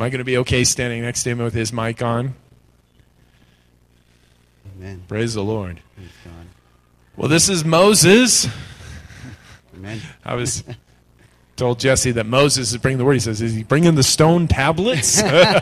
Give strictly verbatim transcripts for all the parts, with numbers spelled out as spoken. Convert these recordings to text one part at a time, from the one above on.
Am I going to be okay standing next to him with his mic on? Amen. Praise the Lord. Praise God. Well, this is Moses. Amen. I was told Jesse that Moses is bringing the word. He says, is he bringing the stone tablets?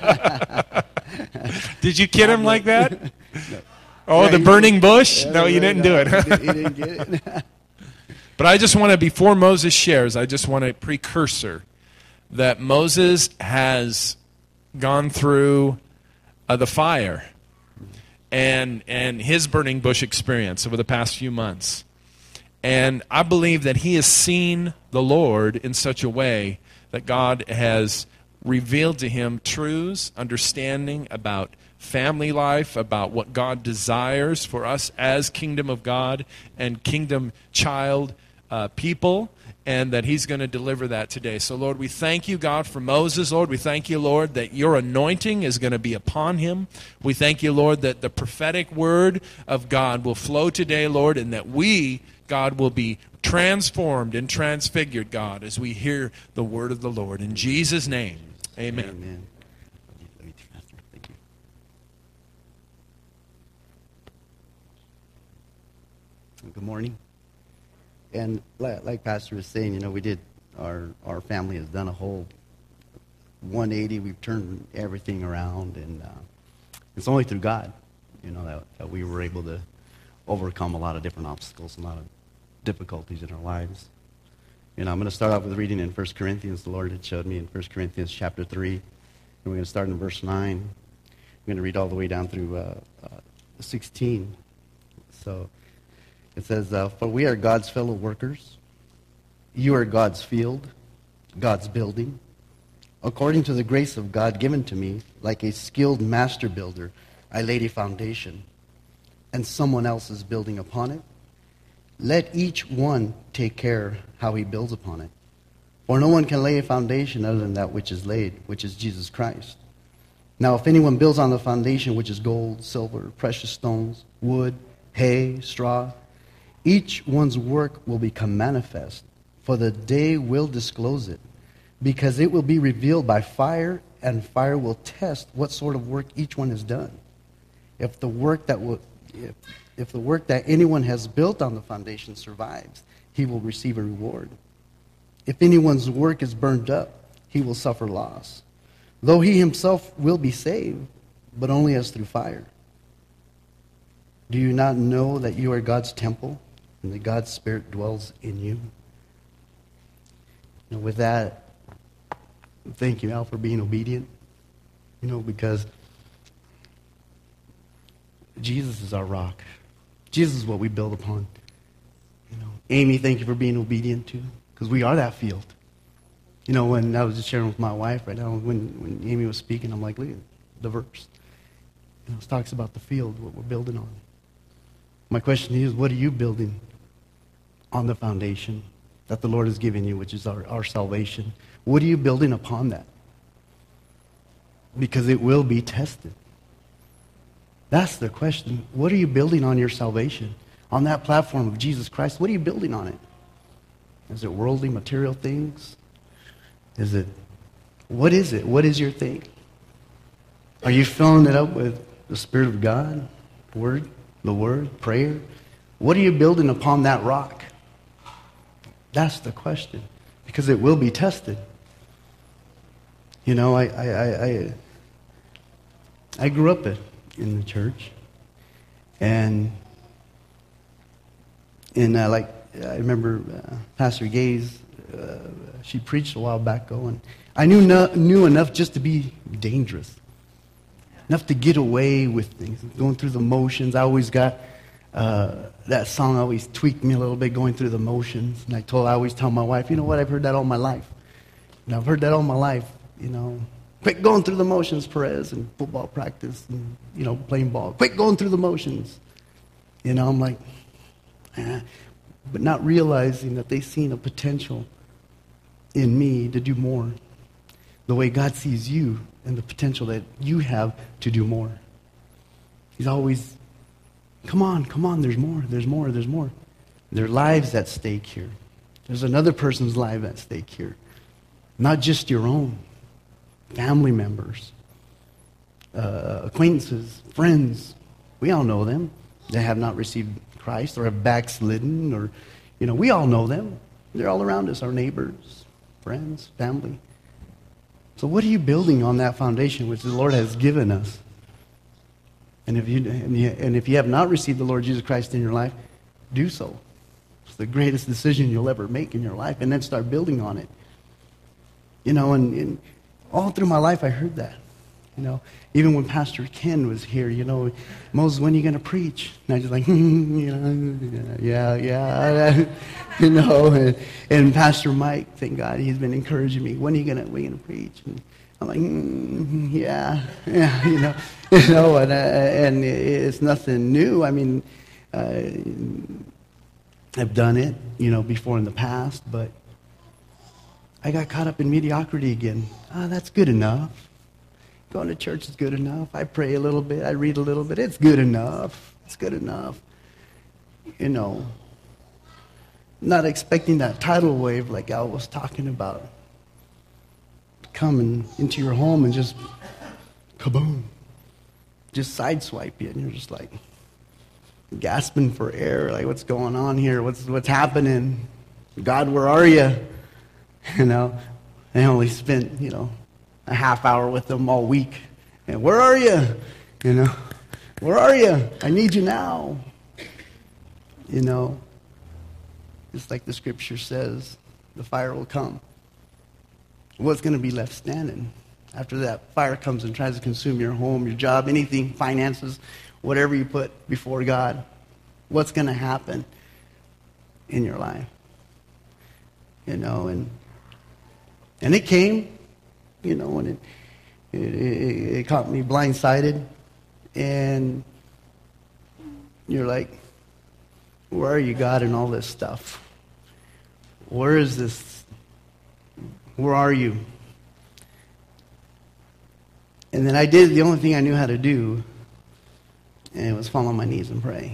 Did you kid him like that? No. Oh, Yeah, the he burning did. bush? Yeah, No, you didn't do no, it. He, did, he didn't get it. But I just want to, before Moses shares, I just want a precursor that Moses has gone through uh, the fire and and his burning bush experience over the past few months. And I believe that he has seen the Lord in such a way that God has revealed to him truths, understanding about family life, about what God desires for us as kingdom of God and kingdom child uh, people, and that he's going to deliver that today. So, Lord, we thank you, God, for Moses. Lord, we thank you, Lord, that your anointing is going to be upon him. We thank you, Lord, that the prophetic word of God will flow today, Lord, and that we, God, will be transformed and transfigured, God, as we hear the word of the Lord. In Jesus' name, amen. Amen. Thank you. Good morning. And like, like Pastor was saying, you know, we did, our, our family has done a whole one eighty. We've turned everything around, and uh, it's only through God, you know, that, that we were able to overcome a lot of different obstacles, a lot of difficulties in our lives. You know, I'm going to start off with reading in First Corinthians. The Lord had showed me in First Corinthians chapter three. And we're going to start in verse nine. We're going to read all the way down through uh, uh, sixteen. So it says, uh, for we are God's fellow workers. You are God's field, God's building. According to the grace of God given to me, like a skilled master builder, I laid a foundation, and someone else is building upon it. Let each one take care how he builds upon it. For no one can lay a foundation other than that which is laid, which is Jesus Christ. Now if anyone builds on the foundation, which is gold, silver, precious stones, wood, hay, straw, each one's work will become manifest, for the day will disclose it, because it will be revealed by fire, and fire will test what sort of work each one has done. If the work that will, if, if the work that anyone has built on the foundation survives, he will receive a reward. If anyone's work is burned up, he will suffer loss, though he himself will be saved, but only as through fire. Do you not know that you are God's temple, and that God's Spirit dwells in you? You know, with that, thank you, Al, for being obedient. You know, because Jesus is our rock. Jesus is what we build upon. You know, Amy, thank you for being obedient too, because we are that field. You know, when I was just sharing with my wife right now, when, when Amy was speaking, I'm like, look at the verse. You know, it talks about the field, what we're building on. My question is, what are you building on the foundation that the Lord has given you, which is our, our salvation? What are you building upon that? Because it will be tested. That's the question. What are you building on your salvation? On that platform of Jesus Christ, what are you building on it? Is it worldly, material things? Is it, what is it? What is your thing? Are you filling it up with the Spirit of God, Word, the Word, prayer? What are you building upon that rock? That's the question, because it will be tested. You know, I I I, I, I grew up in, in the church, and and uh, like I remember uh, Pastor Gaze, uh, she preached a while back ago, and I knew no, knew enough just to be dangerous, enough to get away with things, going through the motions. I always got. Uh, that song always tweaked me a little bit, going through the motions. And I told, I always tell my wife, you know what, I've heard that all my life. And I've heard that all my life, you know. Quit going through the motions, Perez, and football practice, and, you know, playing ball. Quit going through the motions. You know, I'm like, eh. But not realizing that they seen a potential in me to do more. The way God sees you and the potential that you have to do more. He's always... Come on, come on, there's more, there's more, there's more. There are lives at stake here. There's another person's life at stake here. Not just your own. family members, uh, acquaintances, friends. We all know them. They have not received Christ or have backslidden, or, you know, we all know them. They're all around us, our neighbors, friends, family. So what are you building on that foundation which the Lord has given us? And if you and, you and if you have not received the Lord Jesus Christ in your life, do so. It's the greatest decision you'll ever make in your life, and then start building on it. You know, and, and all through my life I heard that. You know, even when Pastor Ken was here, you know, Moses, when are you going to preach? And I was just like, hmm, you know, yeah, yeah, you know. And, and Pastor Mike, thank God, he's been encouraging me. When are you going to, when are you going to preach? And I'm like, mm, yeah, yeah, you know, you know, and, uh, and it's nothing new. I mean, uh, I've done it, you know, before in the past, but I got caught up in mediocrity again. Ah, that's good enough. Going to church is good enough. I pray a little bit. I read a little bit. It's good enough. It's good enough. You know, not expecting that tidal wave like Al was talking about coming into your home and just kaboom, just sideswipe you, and you're just like gasping for air. Like, what's going on here? What's what's happening? God, where are you? You know, I only spent, you know, a half hour with them all week. And where are you? You know, where are you? I need you now. You know, just like the scripture says, the fire will come. What's going to be left standing after that fire comes and tries to consume your home, your job, anything, finances, whatever you put before God? What's going to happen in your life? You know, and and it came. You know, and it, it, it, it caught me blindsided. And you're like, where are you, God, in all this stuff? Where is this? Where are you? And then I did the only thing I knew how to do, and it was fall on my knees and pray.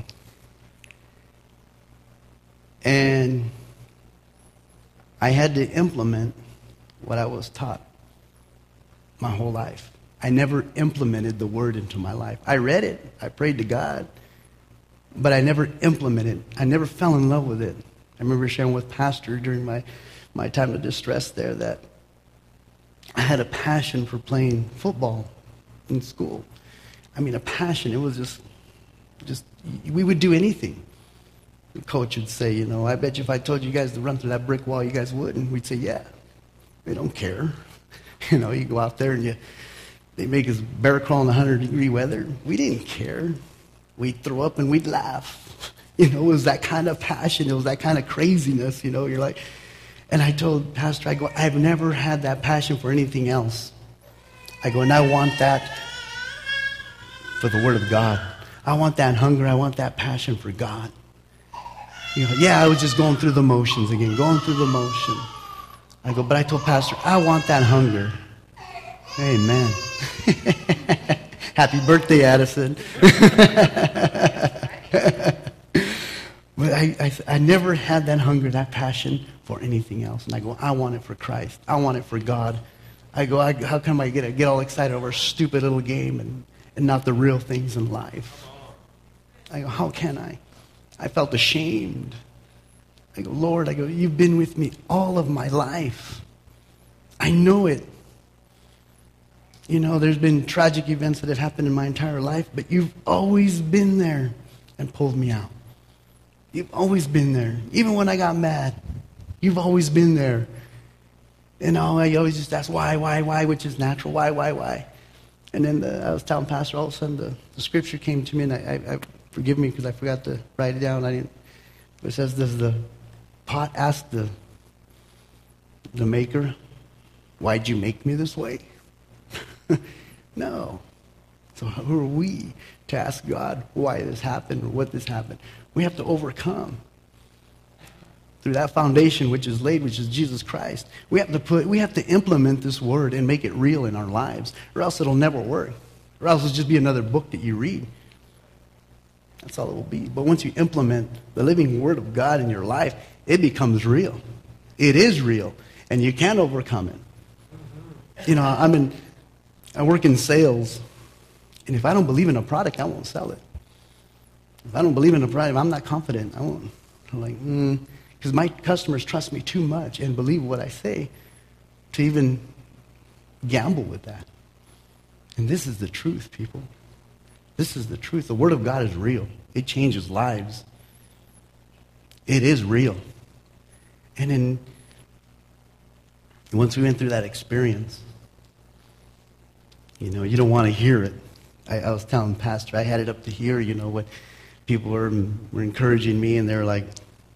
And I had to implement what I was taught my whole life. I never implemented the word into my life. I read it. I prayed to God. But I never implemented it. I never fell in love with it. I remember sharing with Pastor during my, my time of distress there that I had a passion for playing football in school. I mean, a passion. It was just, just we would do anything. The coach would say, you know, I bet you if I told you guys to run through that brick wall, you guys would. And we'd say, yeah. They don't care. You know, you go out there and you, they make us bear crawl in one hundred degree weather. We didn't care. We'd throw up and we'd laugh. You know, it was that kind of passion. It was that kind of craziness, you know. You're like, and I told Pastor, I go, I've never had that passion for anything else. I go, and I want that for the Word of God. I want that hunger. I want that passion for God. You know, yeah, I was just going through the motions again, going through the motion. I go, but I told Pastor, I want that hunger. Amen. Happy birthday, Addison. But I, I, I never had that hunger, that passion for anything else. And I go, I want it for Christ. I want it for God. I go, I, how come I get, get all excited over a stupid little game and, and not the real things in life? I go, how can I? I felt ashamed. I go, Lord, I go, you've been with me all of my life. I know it. You know, there's been tragic events that have happened in my entire life, but you've always been there and pulled me out. You've always been there. Even when I got mad, you've always been there. You know, I always just ask why, why, why, which is natural. Why, why, why? And then the, I was telling Pastor, all of a sudden the, the scripture came to me, and I, I, I forgive me because I forgot to write it down. I didn't. It says, does the pot ask the the maker, why'd you make me this way? No. So who are we to ask God why this happened or what this happened? We have to overcome through that foundation which is laid, which is Jesus Christ. We have to put, we have to implement this word and make it real in our lives, or else it'll never work. Or else it'll just be another book that you read. That's all it will be. But once you implement the living word of God in your life, it becomes real. It is real, and you can overcome it. You know, I'm in I work in sales, and if I don't believe in a product, I won't sell it. If I don't believe in a product, if I'm not confident, I won't. I'm like, mm, because my customers trust me too much and believe what I say to even gamble with that. And this is the truth, people. This is the truth. The Word of God is real. It changes lives. It is real. And then, once we went through that experience, you know, you don't want to hear it. I, I was telling Pastor, I had it up to here, you know, what people were, were encouraging me, and they were like,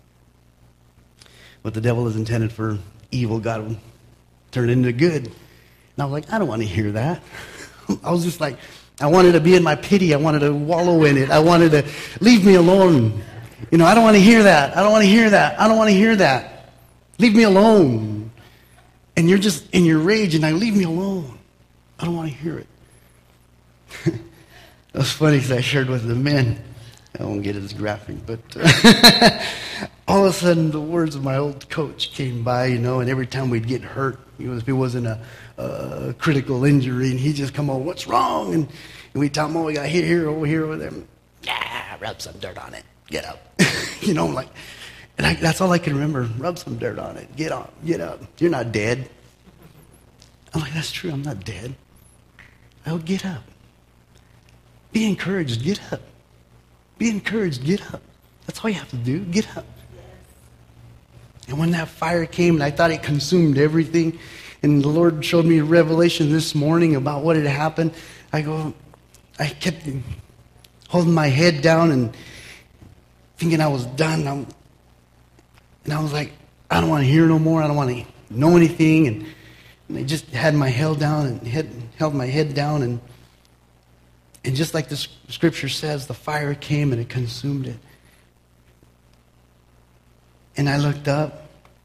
what the devil is intended for evil, God will turn it into good. And I was like, I don't want to hear that. I was just like, I wanted to be in my pity. I wanted to wallow in it. I wanted to leave me alone. You know, I don't want to hear that. I don't want to hear that. I don't want to hear that. Leave me alone. And you're just in your rage, and I leave me alone. I don't want to hear it. It was funny because I shared with the men. I won't get as graphic, but uh, all of a sudden the words of my old coach came by, you know, and every time we'd get hurt, you know, if it wasn't a, a critical injury, and he'd just come over, what's wrong? And, and we'd tell him, oh, we got hit here, over here, over there. Yeah, rub some dirt on it. Get up. You know, like, and I, that's all I can remember. Rub some dirt on it. Get up. Get up. You're not dead. I'm like, that's true. I'm not dead. I would get up. Be encouraged. Get up. Be encouraged. Get up. That's all you have to do. Get up. And when that fire came, and I thought it consumed everything, and the Lord showed me a revelation this morning about what had happened, I go, I kept holding my head down and thinking I was done. I'm, and I was like, I don't want to hear no more. I don't want to know anything. And, and I just had my head down and head, held my head down. And, and just like the scripture says, the fire came and it consumed it. And I looked up,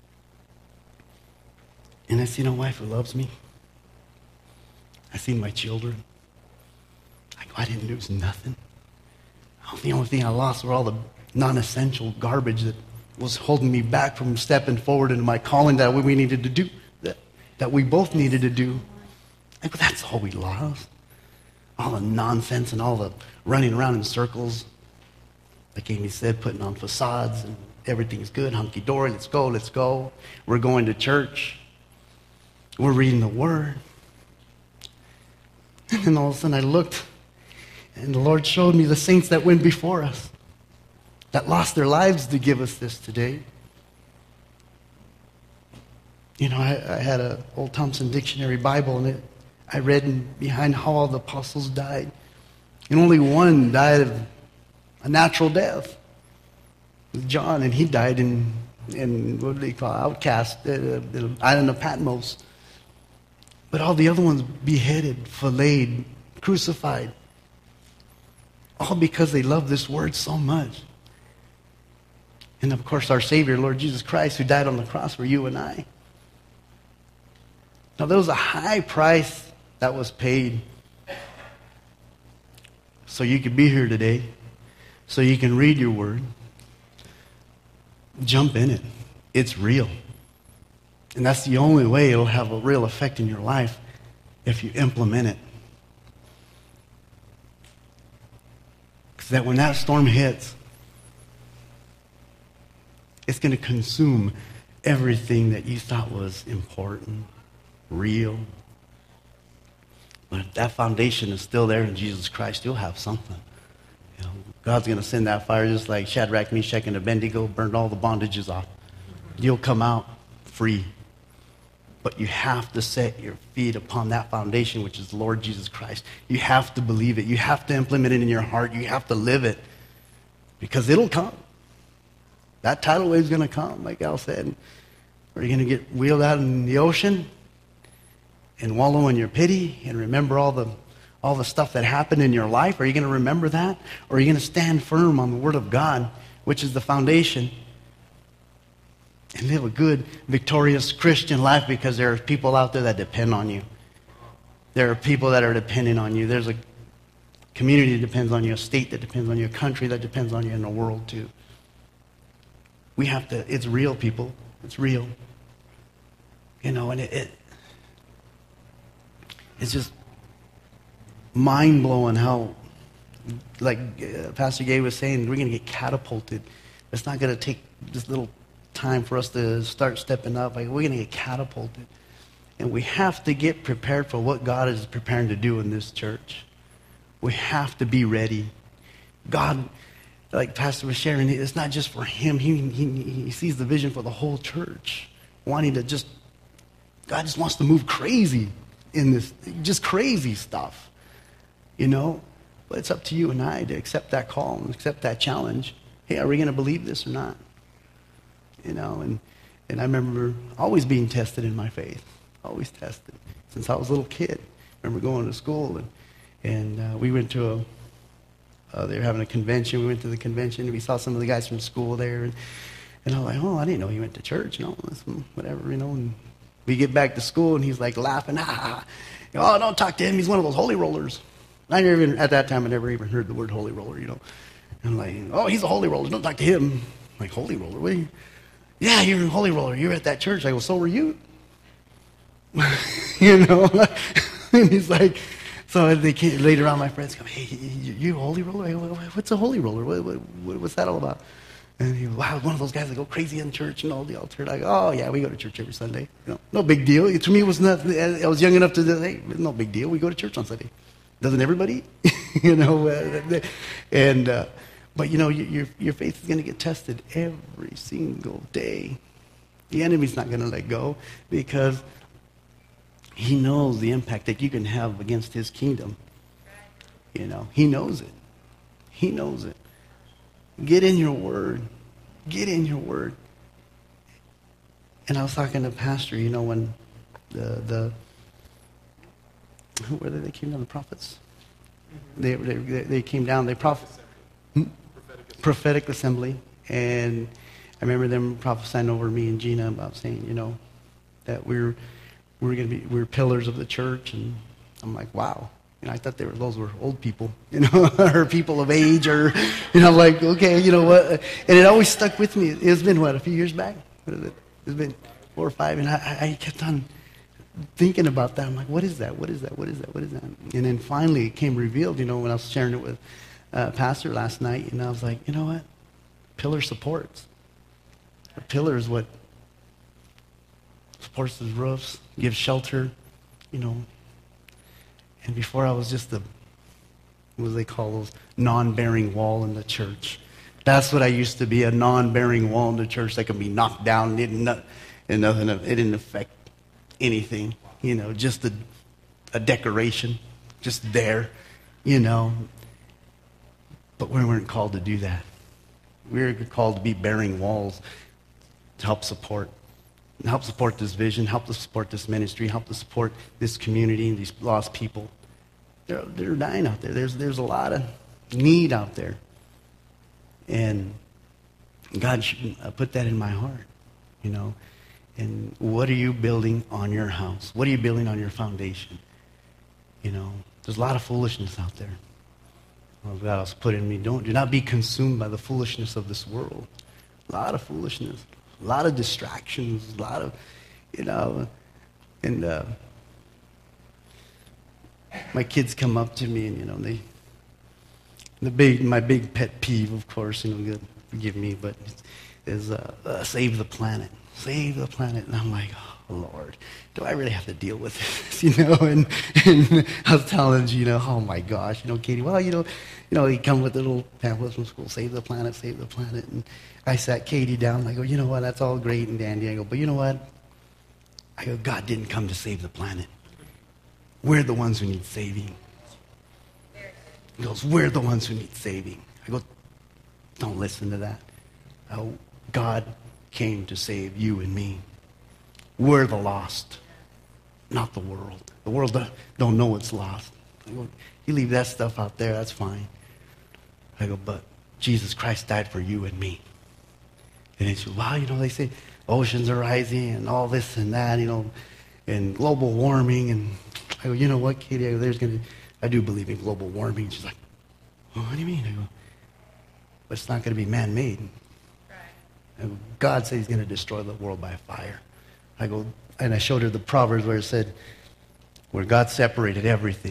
and I seen a wife who loves me. I seen my children. I go, I didn't lose nothing. The only thing I lost were all the non-essential garbage that was holding me back from stepping forward into my calling that we needed to do, that, that we both needed to do. I go, that's all we lost. All the nonsense and all the running around in circles. Like Amy said, putting on facades and everything's good, hunky-dory, let's go, let's go. We're going to church. We're reading the Word. And then all of a sudden I looked, and the Lord showed me the saints that went before us, that lost their lives to give us this today. You know, I, I had an Old Thompson Dictionary Bible, and it, I read in, behind how all the apostles died. And only one died of a natural death. John, and he died in, in what do they call it, outcast, uh, the island of Patmos. But all the other ones beheaded, filleted, crucified. All because they loved this word so much. And of course our Savior, Lord Jesus Christ, who died on the cross for you and I. Now there was a high price that was paid so you could be here today, so you can read your word. Jump in it. It's real. And that's the only way it'll have a real effect in your life, if you implement it. Because that when that storm hits, it's going to consume everything that you thought was important, real. But if that foundation is still there in Jesus Christ, you'll have something. You know, God's going to send that fire just like Shadrach, Meshach, and Abednego burned all the bondages off. You'll come out free. But you have to set your feet upon that foundation, which is the Lord Jesus Christ. You have to believe it. You have to implement it in your heart. You have to live it. Because it'll come. That tidal wave is going to come, like Al said. Are you going to get wheeled out in the ocean and wallow in your pity and remember all the all the stuff that happened in your life? Are you going to remember that? Or are you going to stand firm on the Word of God, which is the foundation, and live a good, victorious Christian life? Because there are people out there that depend on you. There are people that are depending on you. There's a community that depends on you, a state that depends on you, a country that depends on you, and the world too. We have to, it's real, people. It's real. You know, and it, it it's just, mind-blowing how, like uh, Pastor Gay was saying, we're going to get catapulted. It's not going to take this little time for us to start stepping up. Like, we're going to get catapulted. And we have to get prepared for what God is preparing to do in this church. We have to be ready. God, like Pastor was sharing, it's not just for him. He, he, he sees the vision for the whole church. Wanting to just, God just wants to move crazy in this, just crazy stuff. You know? But it's up to you and I to accept that call and accept that challenge. Hey, are we going to believe this or not? You know, and, and I remember always being tested in my faith. Always tested. Since I was a little kid. I remember going to school, and, and uh, we went to a, uh, they were having a convention. We went to the convention, and we saw some of the guys from school there. And, and I was like, oh, I didn't know he went to church. You know, whatever, you know. And we get back to school, and he's like laughing. Ah, oh, don't talk to him. He's one of those holy rollers. I never even, at that time, I never even heard the word holy roller, you know. And I'm like, oh, he's a holy roller. Don't talk to him. I'm like, holy roller? What are you? Yeah, you're a holy roller. You're at that church. I go, so were you? You know? And he's like, so they came, later on, my friends come, hey, you, you a holy roller? I go, what's a holy roller? What, what, what's that all about? And he goes, wow, one of those guys that go crazy in church and all the altar. I go, oh, yeah, we go to church every Sunday. You know, no big deal. To me, it was not, I was young enough to say, hey, no big deal. We go to church on Sunday. Doesn't everybody? You know, uh, and uh, but you know, your your faith is going to get tested every single day. The enemy's not going to let go because he knows the impact that you can have against his kingdom. You know, he knows it. He knows it. Get in your word. Get in your word. And I was talking to Pastor, you know, when the the who were they? They came down, the prophets. They they they came down. They prophet prophetic, prophetic assembly, and I remember them prophesying over me and Gina about saying, you know, that we're we're going to be we're pillars of the church, and I'm like, wow. You know, I thought they were those were old people, you know, or people of age, or you know, like okay, you know what? And it always stuck with me. It's been what a few years back. What is it? It's been four or five, and I, I kept on thinking about that. I'm like, what is that? What is that? What is that? What is that? And then finally it came revealed, you know, when I was sharing it with uh, Pastor last night, and I was like, you know what? Pillar supports. A pillar is what supports the roofs, gives shelter, you know. And before I was just a, what do they call those, non-bearing wall in the church. That's what I used to be, a non-bearing wall in the church that could be knocked down and, it didn't, and nothing, it didn't affect anything, you know, just a, a decoration, just there, you know. But we weren't called to do that. We were called to be bearing walls to help support, help support this vision, help to support this ministry, help to support this community and these lost people. They're, they're dying out there. There's, there's a lot of need out there. And God should put that in my heart, you know. And what are you building on your house? What are you building on your foundation? You know, there's a lot of foolishness out there. Well, God has put in me, don't do not be consumed by the foolishness of this world. A lot of foolishness, a lot of distractions, a lot of, you know, and uh, my kids come up to me and, you know, they, the big, my big pet peeve, of course, you know, forgive me, but is uh, uh, save the planet. Save the planet. And I'm like, oh, Lord, do I really have to deal with this? You know, and, and I was telling you, you know, oh my gosh, you know, Katie, well, you know, you know, he come with the little pamphlets from school, save the planet, save the planet. And I sat Katie down and I go, you know what, that's all great and dandy. I go, but you know what? I go, God didn't come to save the planet. We're the ones who need saving. He goes, we're the ones who need saving. I go, don't listen to that. Oh, God came to save you and me. We're the lost, not the world. The world don't know it's lost. I go, you leave that stuff out there, that's fine. I go, but Jesus Christ died for you and me. And they say, wow, you know, they say oceans are rising and all this and that, you know, and global warming. And I go, you know what, Katie, I go, there's going to, I do believe in global warming. She's like, oh, what do you mean? I go, but it's not going to be man-made. Right. Go, God said he's going to destroy the world by fire. I go, and I showed her the Proverbs where it said, where God separated everything.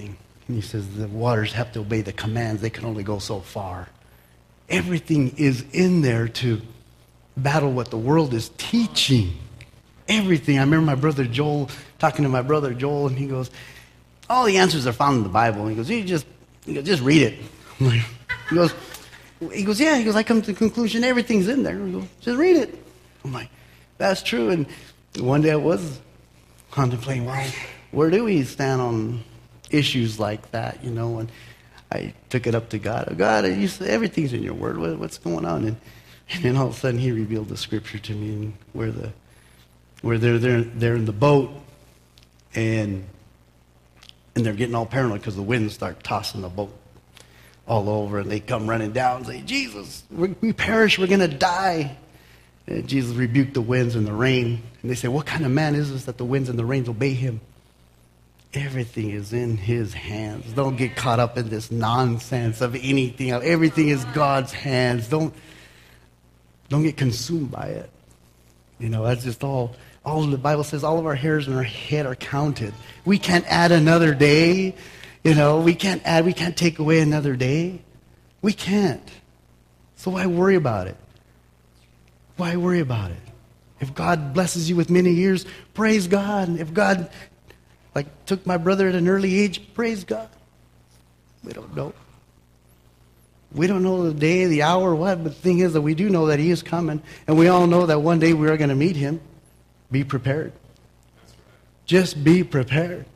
And he says the waters have to obey the commands. They can only go so far. Everything is in there to battle what the world is teaching. Everything. I remember my brother Joel, talking to my brother Joel, and he goes, all the answers are found in the Bible. And he goes, you just, you goes, just read it. I'm like, he goes, he goes, yeah. He goes, I come to the conclusion everything's in there. He goes, just read it. I'm like, that's true. And one day I was contemplating, well, where do we stand on issues like that, you know? And I took it up to God. Oh, God, you said everything's in your word. What, what's going on? And, and then all of a sudden he revealed the scripture to me, and where the where they're they're they're in the boat, and and they're getting all paranoid because the winds start tossing the boat all over, and they come running down and say, Jesus, we, we perish, we're going to die. And Jesus rebuked the winds and the rain. And they say, what kind of man is this that the winds and the rains obey him? Everything is in his hands. Don't get caught up in this nonsense of anything else. Everything is God's hands. Don't, don't get consumed by it. You know, that's just all. All the Bible says all of our hairs in our head are counted. We can't add another day. You know, we can't add, we can't take away another day. We can't. So why worry about it? Why worry about it? If God blesses you with many years, praise God. If God, like, took my brother at an early age, praise God. We don't know. We don't know the day, the hour, what, but the thing is that we do know that he is coming, and we all know that one day we are going to meet him. Be prepared. Just be prepared.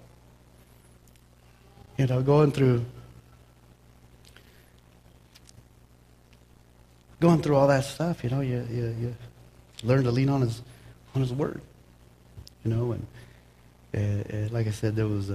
You know, going through going through all that stuff, you know, you you, you learn to lean on his on his word. You know, and uh, uh, like I said, there was a,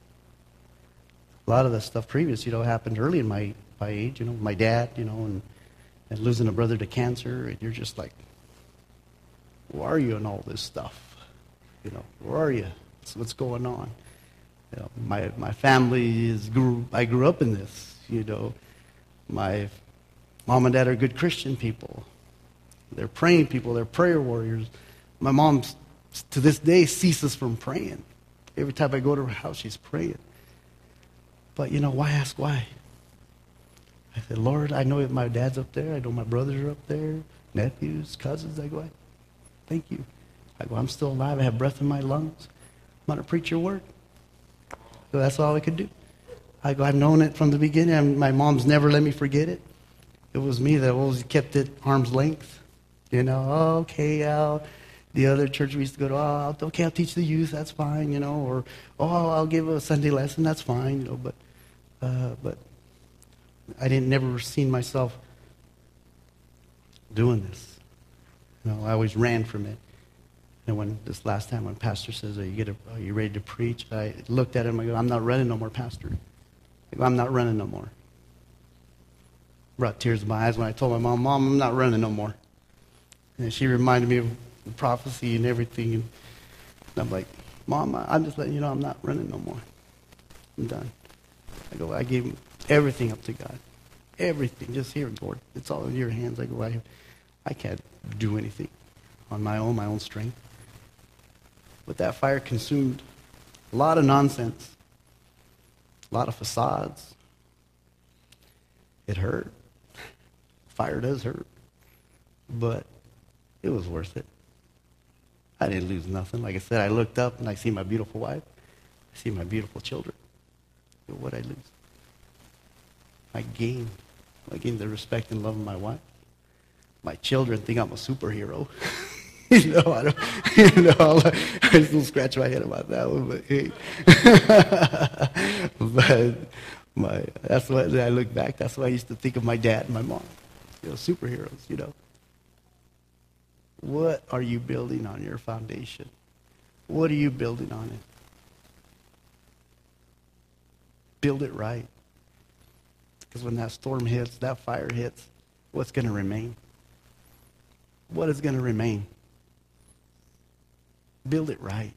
a lot of the stuff previous, you know, happened early in my my age. You know, my dad, you know, and and losing a brother to cancer, and you're just like, where are you in all this stuff? You know, where are you? What's, what's going on? You know, my my family is grew. I grew up in this. You know, my mom and dad are good Christian people. They're praying people. They're prayer warriors. My mom, to this day, ceases from praying. Every time I go to her house, she's praying. But you know, why ask why? I said, Lord, I know if my dad's up there. I know my brothers are up there, nephews, cousins. I go, thank you. I go, I'm still alive. I have breath in my lungs. I'm going to preach your word. So that's all I could do. I go, I've known it from the beginning, and my mom's never let me forget it. It was me that always kept it arm's length. You know, oh, okay, I'll, the other church we used to go to, oh, okay, I'll teach the youth, that's fine, you know, or, oh, I'll give a Sunday lesson, that's fine, you know, but, uh, but I didn't never seen myself doing this. You know, I always ran from it. And when this last time when Pastor says, are you, get a, are you ready to preach? I looked at him, I go, I'm not running no more, Pastor. I go, I'm not running no more. Brought tears to my eyes when I told my mom, Mom, I'm not running no more. And she reminded me of the prophecy and everything. And I'm like, Mom, I'm just letting you know I'm not running no more. I'm done. I go, I gave everything up to God. Everything. Just here, Lord. It's all in your hands. I go, I, I can't do anything on my own, my own strength. But that fire consumed a lot of nonsense, a lot of facades. It hurt. Fire does hurt. But it was worth it. I didn't lose nothing. Like I said, I looked up and I see my beautiful wife. I see my beautiful children. But what did I lose? I gained. I gained the respect and love of my wife. My children think I'm a superhero. you know, I don't, you know, I still scratch my head about that one, but hey. but my, that's what I look back. That's what I used to think of my dad and my mom. You know, superheroes, you know. What are you building on your foundation? What are you building on it? Build it right. Because when that storm hits, that fire hits, what's going to remain? What is going to remain? Build it right.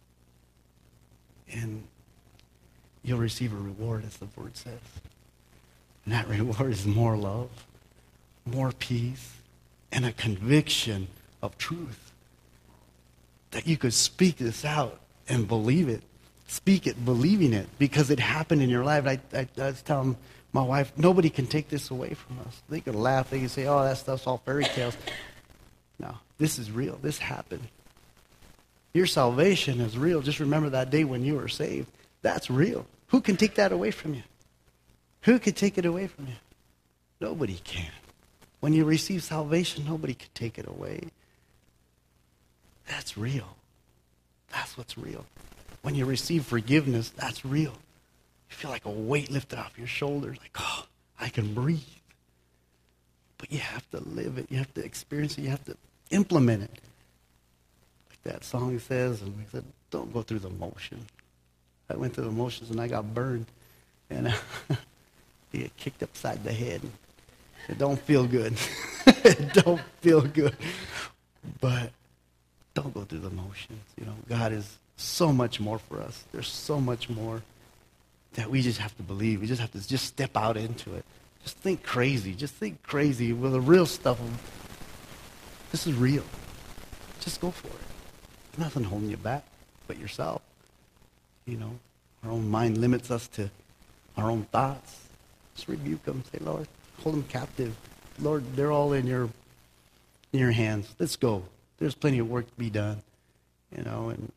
And you'll receive a reward, as the word says. And that reward is more love, more peace, and a conviction of truth. That you could speak this out and believe it speak it, believing it, because it happened in your life. I, I, I was telling my wife, nobody can take this away from us. They can laugh. They can say, oh, that stuff's all fairy tales. No, this is real. This happened. Your salvation is real. Just remember that day when you were saved. That's real. Who can take that away from you? Who can take it away from you? Nobody can. When you receive salvation, nobody can take it away. That's real. That's what's real. When you receive forgiveness, that's real. You feel like a weight lifted off your shoulders, like, oh, I can breathe. But you have to live it. You have to experience it. You have to implement it. Like that song says, and we said, don't go through the motion. I went through the motions and I got burned. And uh, you get kicked upside the head. It don't feel good. It don't feel good. But don't go through the motions. You know, God is so much more for us. There's so much more that we just have to believe. We just have to just step out into it. Just think crazy. Just think crazy with the real stuff. This is real. Just go for it. There's nothing holding you back but yourself. You know, our own mind limits us to our own thoughts. Just rebuke them. Say, Lord, hold them captive. Lord, they're all in your in your hands. Let's go. There's plenty of work to be done. You know, and,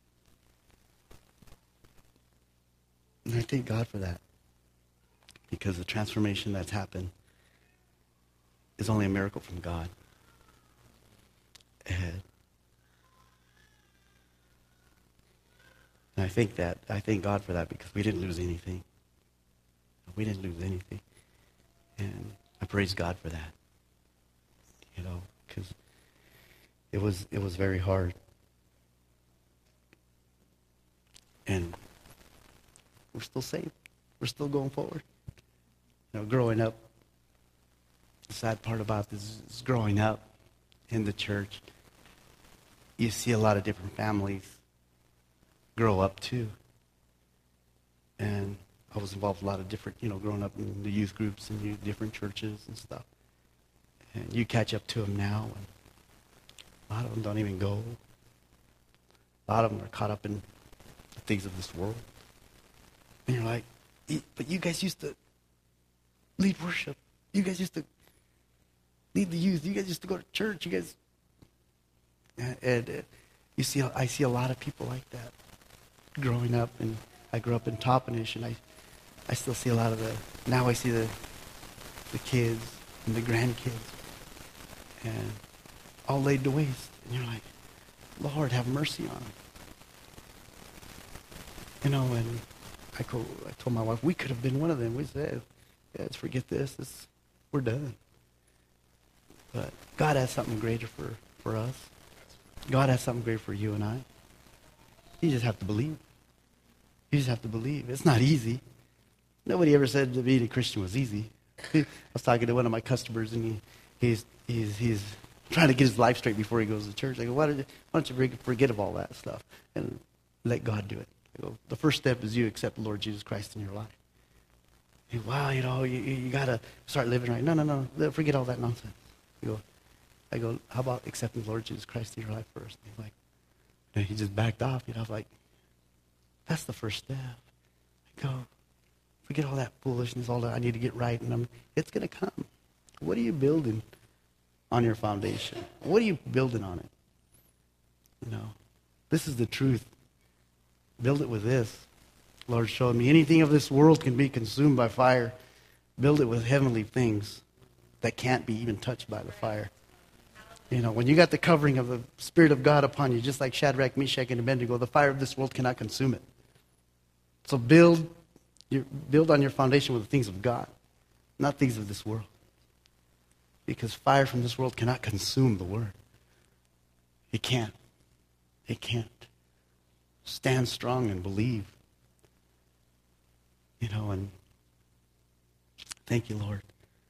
and I thank God for that. Because the transformation that's happened is only a miracle from God. And I think that, I thank God for that because we didn't lose anything. We didn't lose anything. And I praise God for that. You know, because it was, it was very hard. And we're still saved. We're still going forward. You know, growing up, the sad part about this is growing up in the church, you see a lot of different families grow up too. And I was involved in a lot of different, you know, growing up in the youth groups and youth, different churches and stuff. And you catch up to them now, and a lot of them don't even go. A lot of them are caught up in the things of this world. And you're like, but you guys used to lead worship. You guys used to lead the youth. You guys used to go to church. You guys, and, and uh, you see, I see a lot of people like that growing up. And I grew up in Toppenish, and I, I still see a lot of the. Now I see the, the kids and the grandkids, and all laid to waste. And you're like, Lord, have mercy on them. You know, and I, co- I told my wife we could have been one of them. We said, yeah, let's forget this. this. We're done. But God has something greater for, for us. God has something greater for you and I. You just have to believe. You just have to believe. It's not easy. Nobody ever said to me that Christian was easy. I was talking to one of my customers, and he, he's, he's, he's trying to get his life straight before he goes to church. I go, why, did you, why don't you forget of all that stuff and let God do it? I go, the first step is you accept the Lord Jesus Christ in your life. He goes, wow, you know, you, you got to start living right. No, no, no, forget all that nonsense. I go, I go, how about accepting the Lord Jesus Christ in your life first? And he's like, and he just backed off. You know, I was like, that's the first step. I go, forget all that foolishness, all that I need to get right, and I'm, it's going to come. What are you building on your foundation? What are you building on it? You know, this is the truth. Build it with this. Lord showed me anything of this world can be consumed by fire. Build it with heavenly things that can't be even touched by the fire. You know, when you got the covering of the Spirit of God upon you, just like Shadrach, Meshach, and Abednego, the fire of this world cannot consume it. So build your, build on your foundation with the things of God, not things of this world. Because fire from this world cannot consume the Word. It can't. It can't. Stand strong and believe. You know, and thank you, Lord.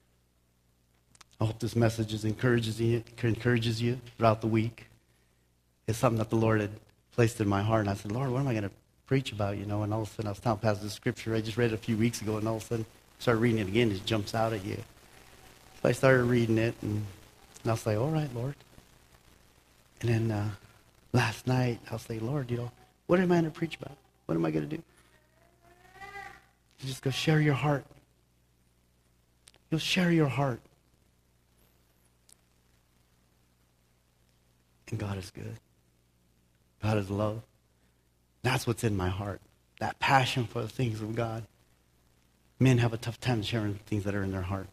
I hope this message is encourages you, encourages you throughout the week. It's something that the Lord had placed in my heart. And I said, Lord, what am I going to preach about? You know, and all of a sudden I was telling Pastor the scripture I just read it a few weeks ago, and all of a sudden I started reading it again. It just jumps out at you. So I started reading it, and, and I was like, all right, Lord. And then uh, last night I was like, Lord, you know, what am I going to preach about? What am I going to do? You just go share your heart. You'll share your heart. And God is good. God is love. That's what's in my heart. That passion for the things of God. Men have a tough time sharing things that are in their heart.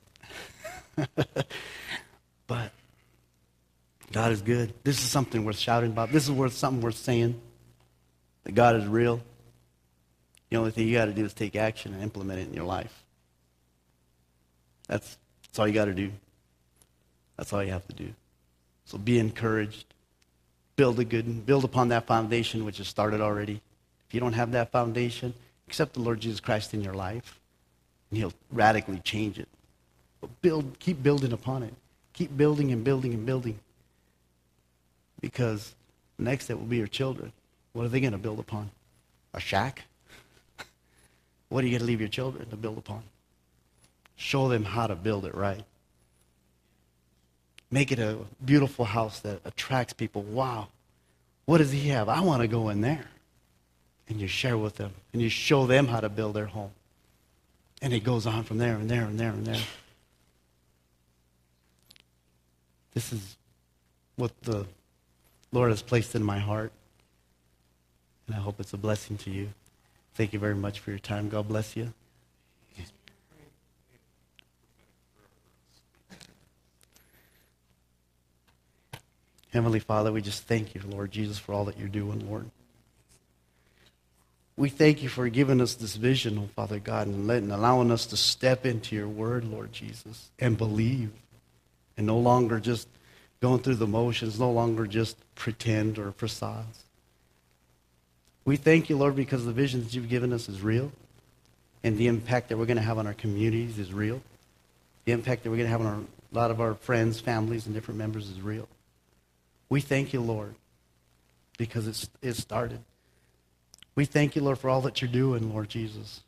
But God is good. This is something worth shouting about. This is worth something worth saying. That God is real. The only thing you got to do is take action and implement it in your life. That's, that's all you got to do. That's all you have to do. So be encouraged. Build a good, build upon that foundation which has started already. If you don't have that foundation, accept the Lord Jesus Christ in your life, and He'll radically change it. But build, keep building upon it. Keep building and building and building. Because the next step will be your children. What are they going to build upon? A shack? What are you going to leave your children to build upon? Show them how to build it right. Make it a beautiful house that attracts people. Wow, what does he have? I want to go in there. And you share with them. And you show them how to build their home. And it goes on from there and there and there and there. This is what the Lord has placed in my heart. And I hope it's a blessing to you. Thank you very much for your time. God bless you. Heavenly Father, we just thank you, Lord Jesus, for all that you're doing, Lord. We thank you for giving us this vision, oh Father God, and letting, allowing us to step into your word, Lord Jesus, and believe, and no longer just going through the motions, no longer just pretend or facades. We thank you, Lord, because the vision that you've given us is real, and the impact that we're going to have on our communities is real. The impact that we're going to have on our, a lot of our friends, families, and different members is real. We thank you, Lord, because it's it started. We thank you, Lord, for all that you're doing, Lord Jesus.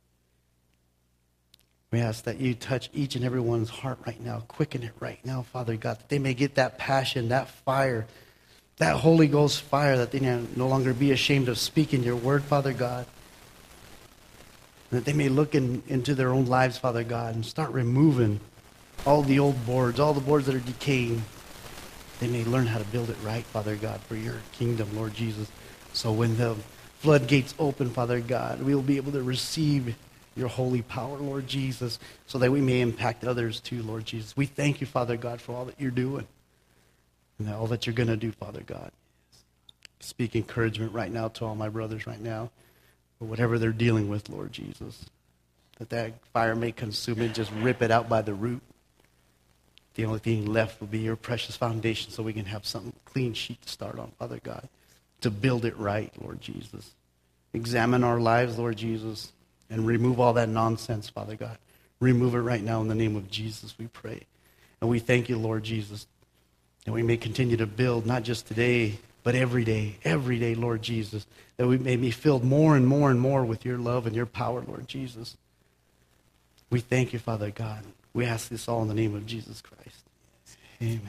We ask that you touch each and every one's heart right now, quicken it right now, Father God, that they may get that passion, that fire, that Holy Ghost fire, that they may no longer be ashamed of speaking your word, Father God. That they may look in, into their own lives, Father God, and start removing all the old boards, all the boards that are decaying. They may learn how to build it right, Father God, for your kingdom, Lord Jesus. So when the floodgates open, Father God, we will be able to receive your holy power, Lord Jesus, so that we may impact others too, Lord Jesus. We thank you, Father God, for all that you're doing and all that you're going to do, Father God. Speak encouragement right now to all my brothers right now, for whatever they're dealing with, Lord Jesus, that that fire may consume it, just rip it out by the root. The only thing left will be your precious foundation so we can have some clean sheet to start on, Father God, to build it right, Lord Jesus. Examine our lives, Lord Jesus, and remove all that nonsense, Father God. Remove it right now in the name of Jesus, we pray. And we thank you, Lord Jesus, and we may continue to build, not just today, but every day, every day, Lord Jesus, that we may be filled more and more and more with your love and your power, Lord Jesus. We thank you, Father God. We ask this all in the name of Jesus Christ. Amen.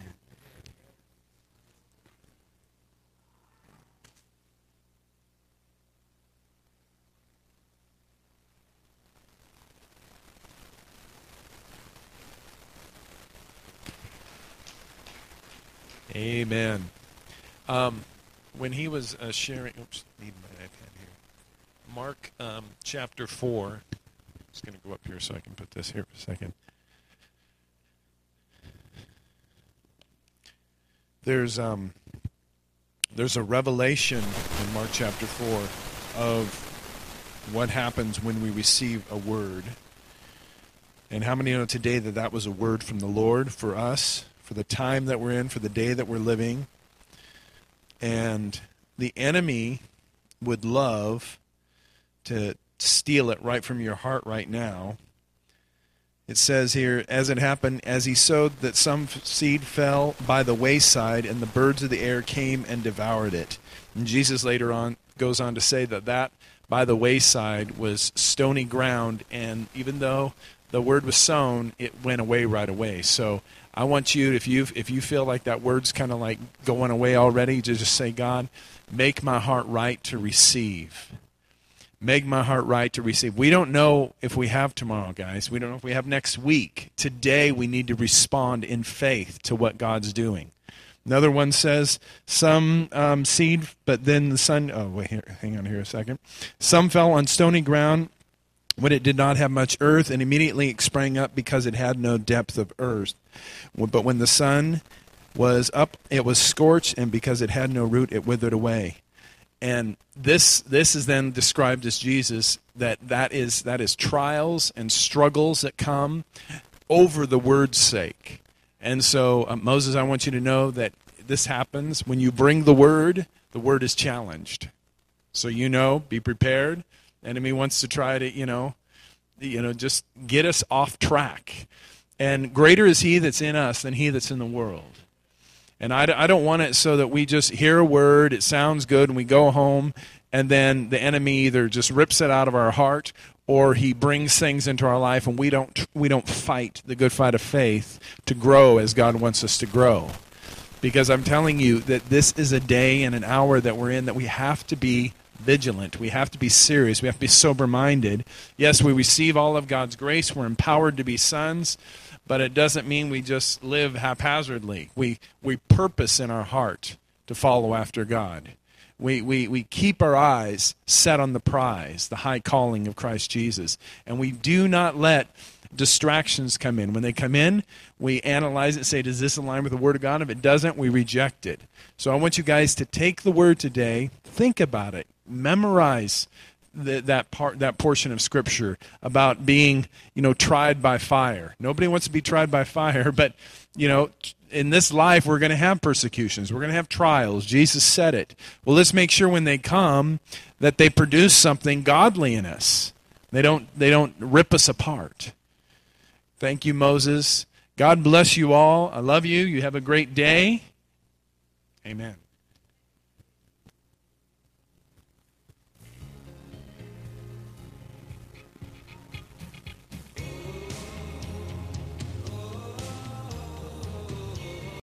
Amen. Um, when he was uh, sharing, oops, need my iPad here. Mark um, chapter four. I'm just going to go up here so I can put this here for a second. There's um, there's a revelation in Mark chapter four of what happens when we receive a word. And how many know today that that was a word from the Lord for us, for the time that we're in, for the day that we're living? And the enemy would love to steal it right from your heart right now. It says here, as it happened, as he sowed, that some seed fell by the wayside, and the birds of the air came and devoured it. And Jesus later on goes on to say that that by the wayside was stony ground, and even though the word was sown, it went away right away. So I want you, if you if you feel like that word's kind of like going away already, to just say, God, make my heart right to receive. Make my heart right to receive. We don't know if we have tomorrow, guys. We don't know if we have next week. Today we need to respond in faith to what God's doing. Another one says, some um, seed, but then the sun, oh, wait, here, hang on here a second. Some fell on stony ground when it did not have much earth, and immediately it sprang up because it had no depth of earth. But when the sun was up, it was scorched, and because it had no root, it withered away. And this this is then described as Jesus, that that is that is trials and struggles that come over the word's sake. And so, uh, Moses, I want you to know that this happens when you bring the word, the word is challenged. So you know, be prepared. The enemy wants to try to, you know, you know, just get us off track. And greater is he that's in us than he that's in the world. And I, I don't want it so that we just hear a word, it sounds good, and we go home, and then the enemy either just rips it out of our heart, or he brings things into our life, and we don't we don't fight the good fight of faith to grow as God wants us to grow. Because I'm telling you that this is a day and an hour that we're in that we have to be vigilant. We have to be serious. We have to be sober-minded. Yes, we receive all of God's grace. We're empowered to be sons. But it doesn't mean we just live haphazardly. We we purpose in our heart to follow after God. We, we, we keep our eyes set on the prize, the high calling of Christ Jesus. And we do not let distractions come in. When they come in, we analyze it and say, does this align with the Word of God? If it doesn't, we reject it. So I want you guys to take the Word today, think about it, memorize The, that part, that portion of Scripture about being, you know, tried by fire. Nobody wants to be tried by fire, but, you know, in this life we're going to have persecutions. We're going to have trials. Jesus said it. Well, let's make sure when they come that they produce something godly in us. They don't, they don't rip us apart. Thank you, Moses. God bless you all. I love you. You have a great day. Amen.